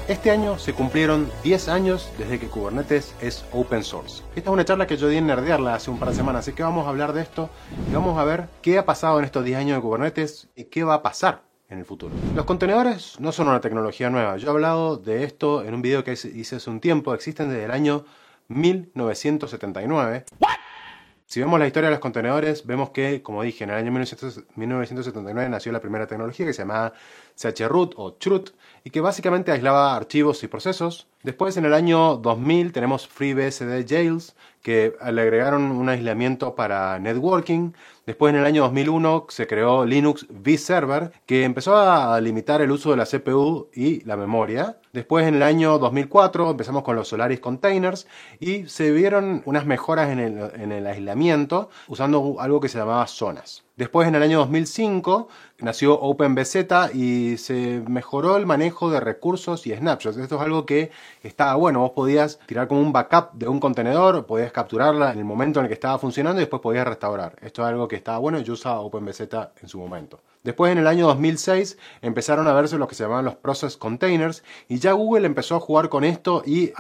Este año se cumplieron 10 años desde que Kubernetes es open source. Esta es una charla que yo di en Nerdearla hace un par de semanas, así que vamos a hablar de esto y vamos a ver qué ha pasado en estos 10 años de Kubernetes y qué va a pasar en el futuro. Los contenedores no son una tecnología nueva. Yo he hablado de esto en un video que hice hace un tiempo. Existen desde el año 1979. Si vemos la historia de los contenedores, vemos que, como dije, en el año 1979 nació la primera tecnología que se llamaba chroot o chroot y que básicamente aislaba archivos y procesos. Después, en el año 2000, tenemos FreeBSD Jails, que le agregaron un aislamiento para networking. Después, en el año 2001, se creó Linux vServer, que empezó a limitar el uso de la CPU y la memoria. Después, en el año 2004, empezamos con los Solaris Containers y se vieron unas mejoras en el aislamiento usando algo que se llamaba zonas. Después, en el año 2005, nació OpenBZ y se mejoró el manejo de recursos y snapshots. Esto es algo que estaba bueno. Vos podías tirar como un backup de un contenedor, podías capturarla en el momento en el que estaba funcionando y después podías restaurar. Esto es algo que estaba bueno y yo usaba OpenBZ en su momento. Después, en el año 2006, empezaron a verse lo que se llamaban los Process Containers y ya Google empezó a jugar con esto y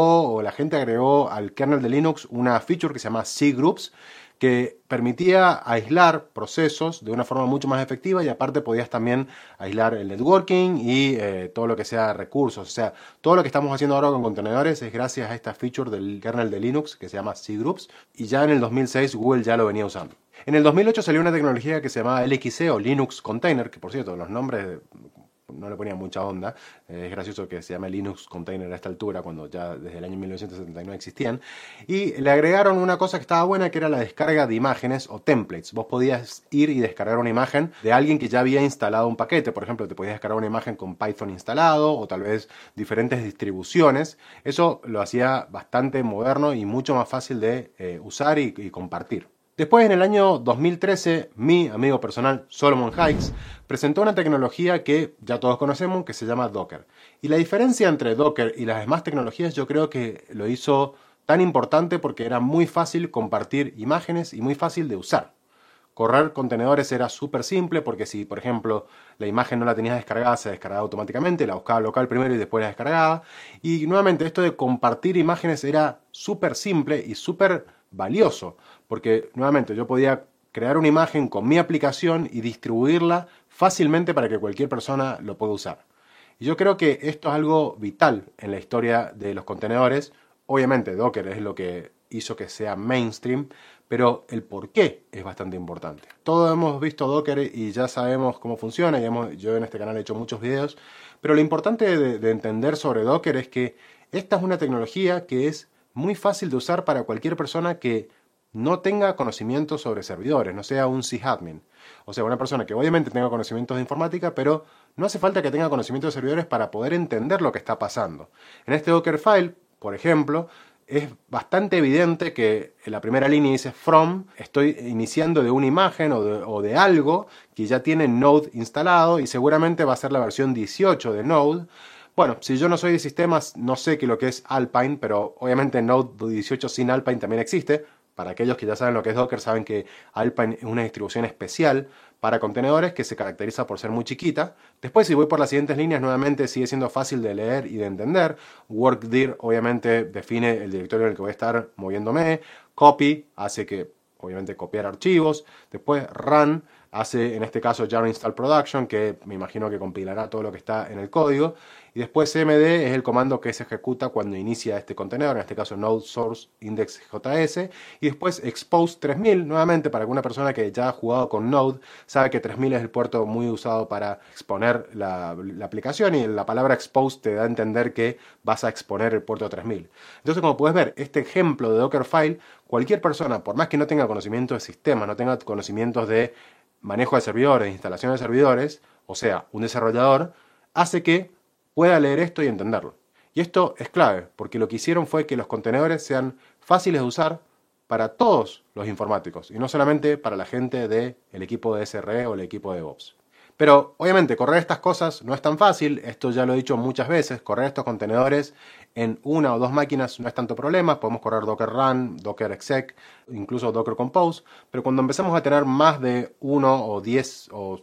la gente agregó al kernel de Linux una feature que se llama cgroups, que permitía aislar procesos de una forma mucho más efectiva y aparte podías también aislar el networking y todo lo que sea recursos. O sea, todo lo que estamos haciendo ahora con contenedores es gracias a esta feature del kernel de Linux que se llama cgroups y ya en el 2006 Google ya lo venía usando. En el 2008 salió una tecnología que se llamaba LXC o Linux Container, que por cierto los nombres no le ponían mucha onda. Es gracioso que se llame Linux Container a esta altura, cuando ya desde el año 1979 existían. Y le agregaron una cosa que estaba buena, que era la descarga de imágenes o templates. Vos podías ir y descargar una imagen de alguien que ya había instalado un paquete. Por ejemplo, te podías descargar una imagen con Python instalado o tal vez diferentes distribuciones. Eso lo hacía bastante moderno y mucho más fácil de usar y compartir. Después, en el año 2013, mi amigo personal, Solomon Hykes, presentó una tecnología que ya todos conocemos, que se llama Docker. Y la diferencia entre Docker y las demás tecnologías yo creo que lo hizo tan importante porque era muy fácil compartir imágenes y muy fácil de usar. Correr contenedores era súper simple porque si, por ejemplo, la imagen no la tenías descargada, se descargaba automáticamente, la buscaba local primero y después la descargaba. Y nuevamente, esto de compartir imágenes era súper simple y súper valioso, porque nuevamente yo podía crear una imagen con mi aplicación y distribuirla fácilmente para que cualquier persona lo pueda usar. Y yo creo que esto es algo vital en la historia de los contenedores. Obviamente Docker es lo que hizo que sea mainstream, pero el por qué es bastante importante. Todos hemos visto Docker y ya sabemos cómo funciona, yo en este canal he hecho muchos videos, pero lo importante de entender sobre Docker es que esta es una tecnología que es muy fácil de usar para cualquier persona que no tenga conocimientos sobre servidores, no sea un sysadmin. O sea, una persona que obviamente tenga conocimientos de informática, pero no hace falta que tenga conocimientos de servidores para poder entender lo que está pasando. En este Dockerfile, por ejemplo, es bastante evidente que en la primera línea dice from, estoy iniciando de una imagen o de algo que ya tiene Node instalado y seguramente va a ser la versión 18 de Node. Bueno, si yo no soy de sistemas, no sé qué lo que es Alpine, pero obviamente Node 18 sin Alpine también existe. Para aquellos que ya saben lo que es Docker, saben que Alpine es una distribución especial para contenedores que se caracteriza por ser muy chiquita. Después, si voy por las siguientes líneas, nuevamente sigue siendo fácil de leer y de entender. Workdir obviamente define el directorio en el que voy a estar moviéndome. Copy hace que, obviamente, copiar archivos. Después, run hace, en este caso, jar install production, que me imagino que compilará todo lo que está en el código. Y después cmd es el comando que se ejecuta cuando inicia este contenedor, en este caso node source index.js. Y después expose 3000, nuevamente para alguna persona que ya ha jugado con Node, sabe que 3000 es el puerto muy usado para exponer la aplicación y la palabra expose te da a entender que vas a exponer el puerto 3000. Entonces, como puedes ver, este ejemplo de Dockerfile, cualquier persona, por más que no tenga conocimiento de sistemas, no tenga conocimientos de manejo de servidores, instalación de servidores, o sea, un desarrollador, hace que pueda leer esto y entenderlo. Y esto es clave, porque lo que hicieron fue que los contenedores sean fáciles de usar para todos los informáticos, y no solamente para la gente del equipo de SRE o el equipo de DevOps. Pero, obviamente, correr estas cosas no es tan fácil, esto ya lo he dicho muchas veces, correr estos contenedores en una o dos máquinas no es tanto problema, podemos correr Docker Run, Docker Exec, incluso Docker Compose, pero cuando empezamos a tener más de 1 o 10 o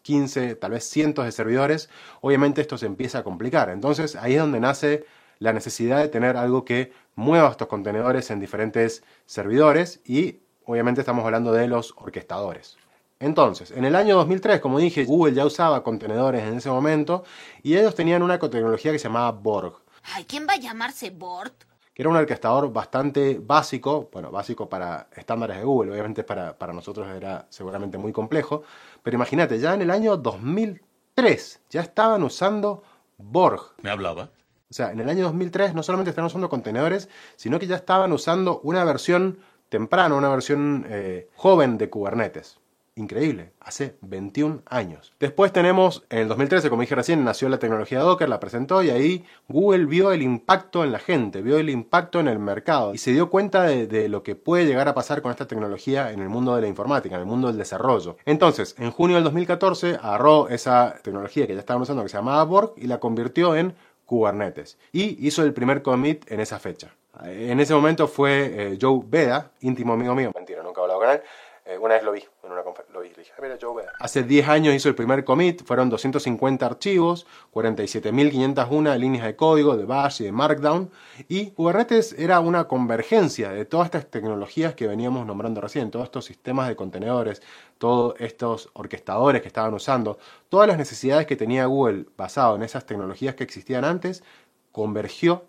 15, tal vez cientos de servidores, obviamente esto se empieza a complicar. Entonces ahí es donde nace la necesidad de tener algo que mueva estos contenedores en diferentes servidores y obviamente estamos hablando de los orquestadores. Entonces, en el año 2003, como dije, Google ya usaba contenedores en ese momento y ellos tenían una tecnología que se llamaba Borg. Ay, ¿quién va a llamarse Bort? Que era un orquestador bastante básico, bueno, básico para estándares de Google, obviamente para nosotros era seguramente muy complejo, pero imagínate, ya en el año 2003 ya estaban usando Borg. ¿Me hablaba? O sea, en el año 2003 no solamente estaban usando contenedores, sino que ya estaban usando una versión temprana, una versión joven de Kubernetes. Increíble, hace 21 años. Después tenemos, en el 2013, como dije recién, nació la tecnología Docker, la presentó y ahí Google vio el impacto en la gente, vio el impacto en el mercado y se dio cuenta de lo que puede llegar a pasar con esta tecnología en el mundo de la informática, en el mundo del desarrollo. Entonces, en junio del 2014, agarró esa tecnología que ya estaban usando, que se llamaba Borg, y la convirtió en Kubernetes. Y hizo el primer commit en esa fecha. En ese momento fue Joe Beda, íntimo amigo mío. Mentira, nunca he hablado con él. Una vez lo vi en una conferencia, lo vi, le dije, mira, Joe Beda. Hace 10 años hizo el primer commit, fueron 250 archivos, 47.501 líneas de código, de Bash y de Markdown, y Kubernetes era una convergencia de todas estas tecnologías que veníamos nombrando recién, todos estos sistemas de contenedores, todos estos orquestadores que estaban usando, todas las necesidades que tenía Google basado en esas tecnologías que existían antes, convergió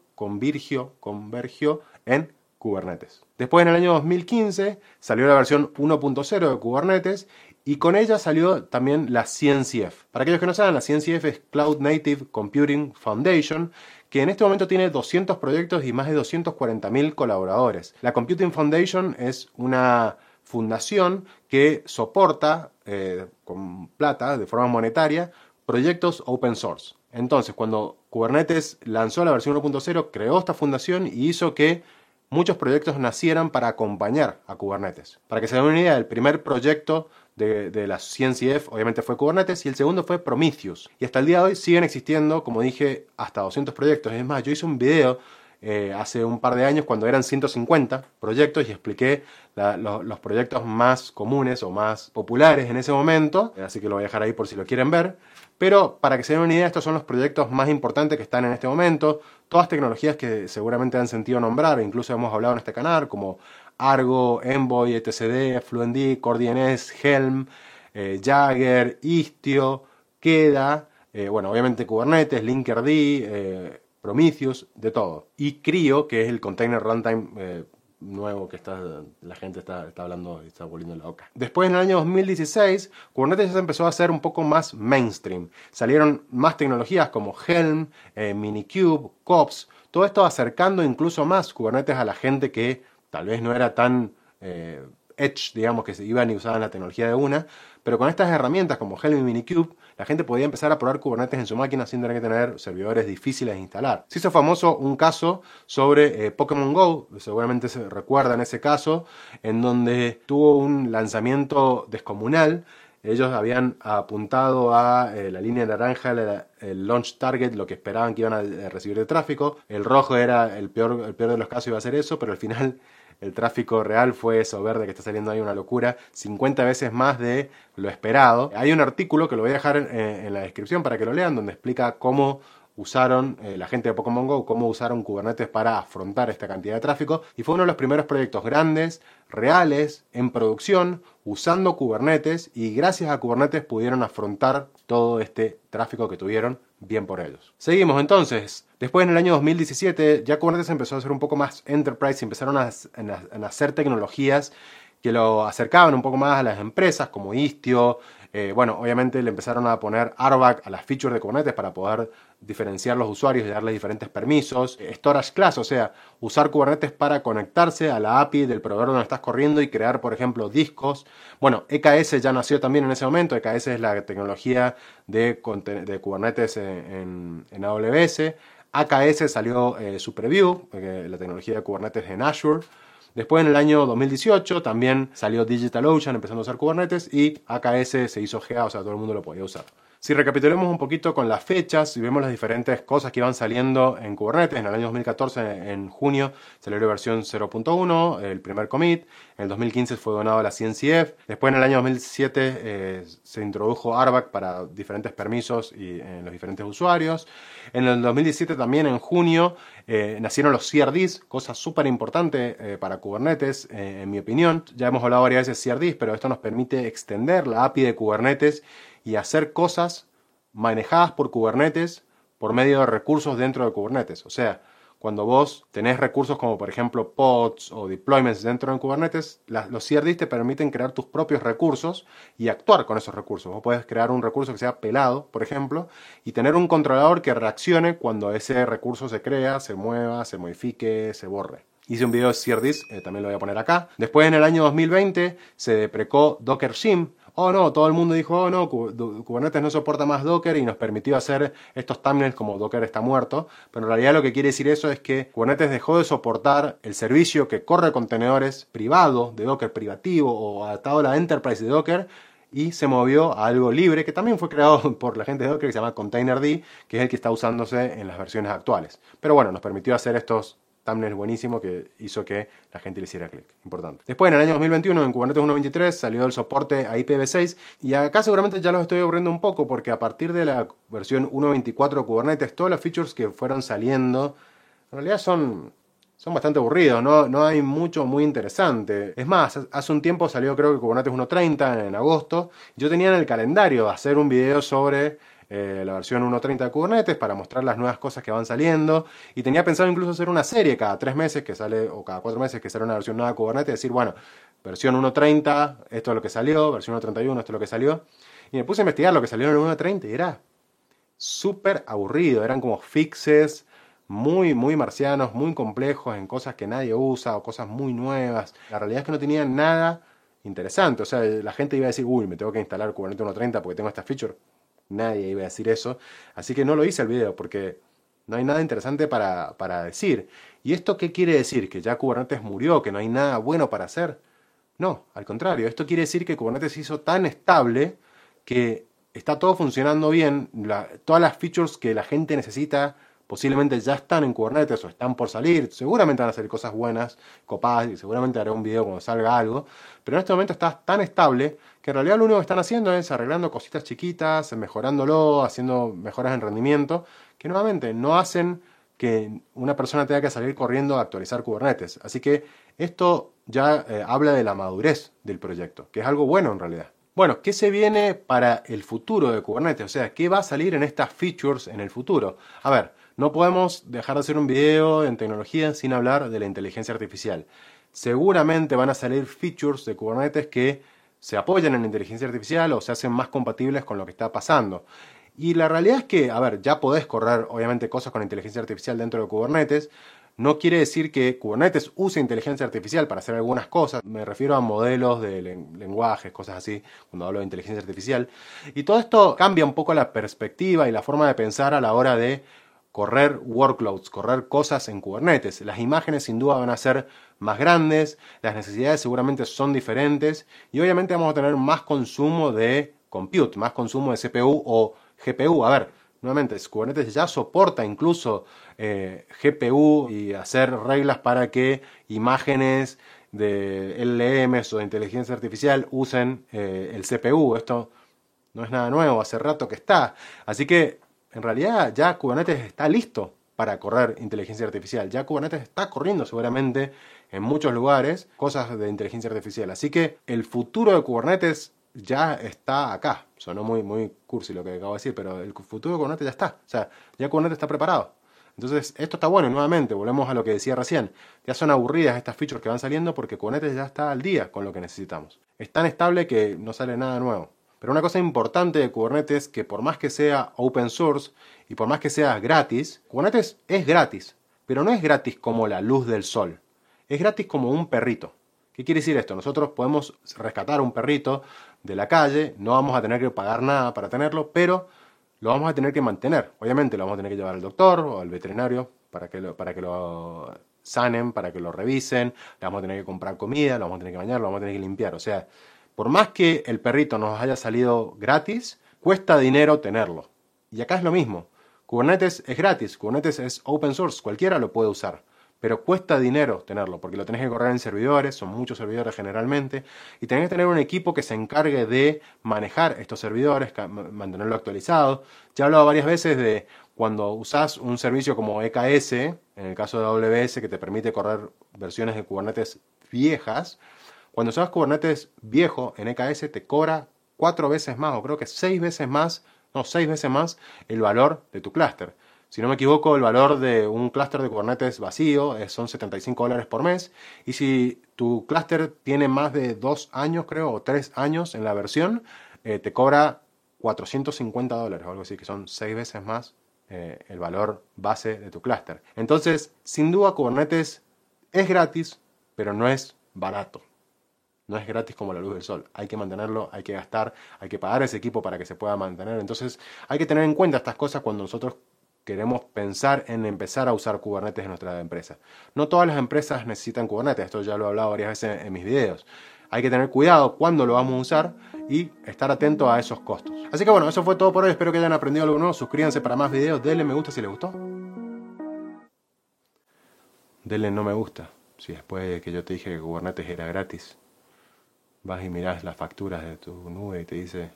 en Kubernetes. Después, en el año 2015, salió la versión 1.0 de Kubernetes y con ella salió también la CNCF. Para aquellos que no saben, la CNCF es Cloud Native Computing Foundation, que en este momento tiene 200 proyectos y más de 240.000 colaboradores. La Computing Foundation es una fundación que soporta con plata, de forma monetaria, proyectos open source. Entonces, cuando Kubernetes lanzó la versión 1.0, creó esta fundación y hizo que muchos proyectos nacieran para acompañar a Kubernetes. Para que se den una idea, el primer proyecto de la CNCF obviamente fue Kubernetes y el segundo fue Prometheus. Y hasta el día de hoy siguen existiendo, como dije, hasta 200 proyectos. Es más, yo hice un video hace un par de años cuando eran 150 proyectos y expliqué los proyectos más comunes o más populares en ese momento, así que lo voy a dejar ahí por si lo quieren ver. Pero para que se den una idea, estos son los proyectos más importantes que están en este momento, todas tecnologías que seguramente han sentido nombrar, incluso hemos hablado en este canal, como Argo, Envoy, etcd, FluentD, CoreDNS, Helm, Jagger, Istio, Queda, bueno, obviamente Kubernetes, Linkerd, Prometheus, de todo. Y CRI-O, que es el Container Runtime nuevo que la gente está hablando y está volviendo loca. Después, en el año 2016, Kubernetes ya se empezó a hacer un poco más mainstream. Salieron más tecnologías como Helm, Minikube, Kops, todo esto acercando incluso más Kubernetes a la gente que tal vez no era tan edge, digamos, que se iban y usaban la tecnología de una, pero con estas herramientas como Helm y Minikube, la gente podía empezar a probar Kubernetes en su máquina sin tener que tener servidores difíciles de instalar. Se hizo famoso un caso sobre Pokémon GO, seguramente se recuerdan ese caso, en donde tuvo un lanzamiento descomunal. Ellos habían apuntado a la línea naranja, el launch target, lo que esperaban que iban a recibir de tráfico. El rojo era el peor de los casos, iba a ser eso, pero al final el tráfico real fue eso verde que está saliendo ahí, una locura, 50 veces más de lo esperado. Hay un artículo que lo voy a dejar en la descripción para que lo lean, donde explica cómo usaron la gente de Pokémon GO, cómo usaron Kubernetes para afrontar esta cantidad de tráfico. Y fue uno de los primeros proyectos grandes, reales, en producción, usando Kubernetes. Y gracias a Kubernetes pudieron afrontar todo este tráfico que tuvieron, bien por ellos. Seguimos entonces. Después, en el año 2017, ya Kubernetes empezó a ser un poco más enterprise y empezaron a hacer tecnologías que lo acercaban un poco más a las empresas, como Istio. Bueno, obviamente le empezaron a poner RBAC a las features de Kubernetes para poder diferenciar los usuarios y darles diferentes permisos. Storage Class, o sea, usar Kubernetes para conectarse a la API del proveedor donde estás corriendo y crear, por ejemplo, discos. Bueno, EKS ya nació también en ese momento. EKS es la tecnología de Kubernetes en AWS. AKS salió su preview, la tecnología de Kubernetes en Azure. Después, en el año 2018, también salió DigitalOcean empezando a usar Kubernetes y AKS se hizo GA, o sea, todo el mundo lo podía usar. Si recapitulemos un poquito con las fechas y vemos las diferentes cosas que iban saliendo en Kubernetes, en el año 2014, en junio, salió la versión 0.1, el primer commit. En el 2015 fue donado a la CNCF. Después, en el año 2007, se introdujo RBAC para diferentes permisos y en los diferentes usuarios. En el 2017, también en junio, nacieron los CRDs, cosa súper importante para Kubernetes, en mi opinión. Ya hemos hablado varias veces de CRDs, pero esto nos permite extender la API de Kubernetes y hacer cosas manejadas por Kubernetes por medio de recursos dentro de Kubernetes. O sea, cuando vos tenés recursos como por ejemplo pods o deployments dentro de Kubernetes, los CRDs te permiten crear tus propios recursos y actuar con esos recursos. Vos podés crear un recurso que sea pelado, por ejemplo, y tener un controlador que reaccione cuando ese recurso se crea, se mueva, se modifique, se borre. Hice un video de CRDs, también lo voy a poner acá. Después, en el año 2020, se deprecó Docker Shim. Oh no, todo el mundo dijo, oh no, Kubernetes no soporta más Docker y nos permitió hacer estos thumbnails como Docker está muerto. Pero en realidad lo que quiere decir eso es que Kubernetes dejó de soportar el servicio que corre contenedores privado de Docker, privativo o adaptado a la Enterprise de Docker, y se movió a algo libre que también fue creado por la gente de Docker, que se llama Containerd, que es el que está usándose en las versiones actuales. Pero bueno, nos permitió hacer estos thumbnail buenísimo que hizo que la gente le hiciera clic. Importante. Después, en el año 2021, en Kubernetes 1.23, salió el soporte a IPv6. Y acá seguramente ya los estoy aburriendo un poco, porque a partir de la versión 1.24 de Kubernetes, todas las features que fueron saliendo, en realidad son bastante aburridos. No hay mucho muy interesante. Es más, hace un tiempo salió creo que Kubernetes 1.30 en agosto. Yo tenía en el calendario hacer un video sobre la versión 1.30 de Kubernetes para mostrar las nuevas cosas que van saliendo, y tenía pensado incluso hacer una serie cada 3 meses que sale, o cada 4 meses que sale una versión nueva de Kubernetes, decir, bueno, versión 1.30, esto es lo que salió, versión 1.31, esto es lo que salió, y me puse a investigar lo que salió en el 1.30 y era súper aburrido, eran como fixes muy marcianos, muy complejos en cosas que nadie usa o cosas muy nuevas. La realidad es que no tenían nada interesante, o sea, la gente iba a decir, uy, me tengo que instalar Kubernetes 1.30 porque tengo esta feature. Nadie iba a decir eso, así que no lo hice el video porque no hay nada interesante para decir. ¿Y esto qué quiere decir? ¿Que ya Kubernetes murió? ¿Que no hay nada bueno para hacer? No, al contrario, esto quiere decir que Kubernetes se hizo tan estable que está todo funcionando bien, todas las features que la gente necesita posiblemente ya están en Kubernetes o están por salir, seguramente van a salir cosas buenas, copadas, y seguramente haré un video cuando salga algo, pero en este momento está tan estable que en realidad lo único que están haciendo es arreglando cositas chiquitas, mejorándolo, haciendo mejoras en rendimiento, que nuevamente no hacen que una persona tenga que salir corriendo a actualizar Kubernetes. Así que esto ya habla de la madurez del proyecto, que es algo bueno en realidad. Bueno, ¿qué se viene para el futuro de Kubernetes? O sea, ¿qué va a salir en estas features en el futuro? A ver, no podemos dejar de hacer un video en tecnología sin hablar de la inteligencia artificial. Seguramente van a salir features de Kubernetes que se apoyan en la inteligencia artificial o se hacen más compatibles con lo que está pasando. Y la realidad es que, a ver, ya podés correr obviamente cosas con inteligencia artificial dentro de Kubernetes. No quiere decir que Kubernetes use inteligencia artificial para hacer algunas cosas. Me refiero a modelos de lenguajes, cosas así, cuando hablo de inteligencia artificial. Y todo esto cambia un poco la perspectiva y la forma de pensar a la hora de correr workloads, correr cosas en Kubernetes. Las imágenes sin duda van a ser más grandes, las necesidades seguramente son diferentes y obviamente vamos a tener más consumo de compute, más consumo de CPU o GPU. A ver, nuevamente, Kubernetes ya soporta incluso GPU y hacer reglas para que imágenes de LLMs o de inteligencia artificial usen el CPU. Esto no es nada nuevo, hace rato que está. Así que en realidad ya Kubernetes está listo para correr inteligencia artificial. Ya Kubernetes está corriendo seguramente en muchos lugares cosas de inteligencia artificial. Así que el futuro de Kubernetes ya está acá. Sonó muy cursi lo que acabo de decir, pero el futuro de Kubernetes ya está. O sea, ya Kubernetes está preparado. Entonces, esto está bueno y nuevamente, volvemos a lo que decía recién. Ya son aburridas estas features que van saliendo porque Kubernetes ya está al día con lo que necesitamos. Es tan estable que no sale nada nuevo. Pero una cosa importante de Kubernetes es que por más que sea open source y por más que sea gratis, Kubernetes es gratis, pero no es gratis como la luz del sol. Es gratis como un perrito. ¿Qué quiere decir esto? Nosotros podemos rescatar un perrito de la calle, no vamos a tener que pagar nada para tenerlo, pero lo vamos a tener que mantener. Obviamente lo vamos a tener que llevar al doctor o al veterinario para que lo sanen, para que lo revisen, le vamos a tener que comprar comida, lo vamos a tener que bañar, lo vamos a tener que limpiar. O sea, por más que el perrito nos haya salido gratis, cuesta dinero tenerlo. Y acá es lo mismo. Kubernetes es gratis, Kubernetes es open source, cualquiera lo puede usar. Pero cuesta dinero tenerlo, porque lo tenés que correr en servidores, son muchos servidores generalmente, y tenés que tener un equipo que se encargue de manejar estos servidores, mantenerlo actualizado. Ya he hablado varias veces de cuando usás un servicio como EKS, en el caso de AWS, que te permite correr versiones de Kubernetes viejas. Cuando usas Kubernetes viejo en EKS te cobra 4 veces más, o creo que 6 veces más, no, 6 veces más el valor de tu clúster. Si no me equivoco, el valor de un clúster de Kubernetes vacío son $75 por mes. Y si tu clúster tiene más de 2 años, creo, o 3 años en la versión, te cobra $450 o algo así, que son 6 veces más el valor base de tu clúster. Entonces, sin duda, Kubernetes es gratis, pero no es barato. No es gratis como la luz del sol. Hay que mantenerlo, hay que gastar, hay que pagar ese equipo para que se pueda mantener. Entonces, hay que tener en cuenta estas cosas cuando nosotros queremos pensar en empezar a usar Kubernetes en nuestra empresa. No todas las empresas necesitan Kubernetes. Esto ya lo he hablado varias veces en mis videos. Hay que tener cuidado cuándo lo vamos a usar y estar atento a esos costos. Así que bueno, eso fue todo por hoy. Espero que hayan aprendido algo nuevo. Suscríbanse para más videos. Denle me gusta si les gustó. Denle no me gusta si después de que yo te dije que Kubernetes era gratis, vas y mirás las facturas de tu nube y te dice,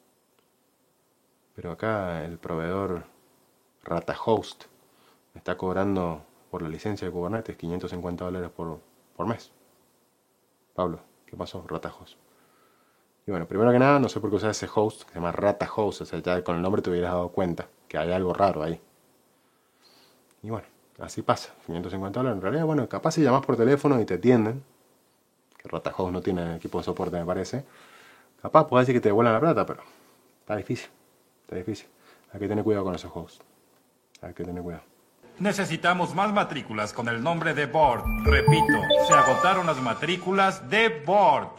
pero acá el proveedor RataHost me está cobrando por la licencia de Kubernetes $550 por mes. Pablo, ¿qué pasó? RataHost. Y bueno, primero que nada, no sé por qué usar ese host que se llama RataHost. O sea, ya con el nombre te hubieras dado cuenta que hay algo raro ahí. Y bueno, así pasa. $550. En realidad, bueno, capaz si llamas por teléfono y te atienden, que RataHost no tiene equipo de soporte, me parece. Capaz puede decir que te devuelvan la plata, pero está difícil. Está difícil. Hay que tener cuidado con esos hosts. Hay que tener cuidado. Necesitamos más matrículas con el nombre de Bort. Repito, se agotaron las matrículas de Bort.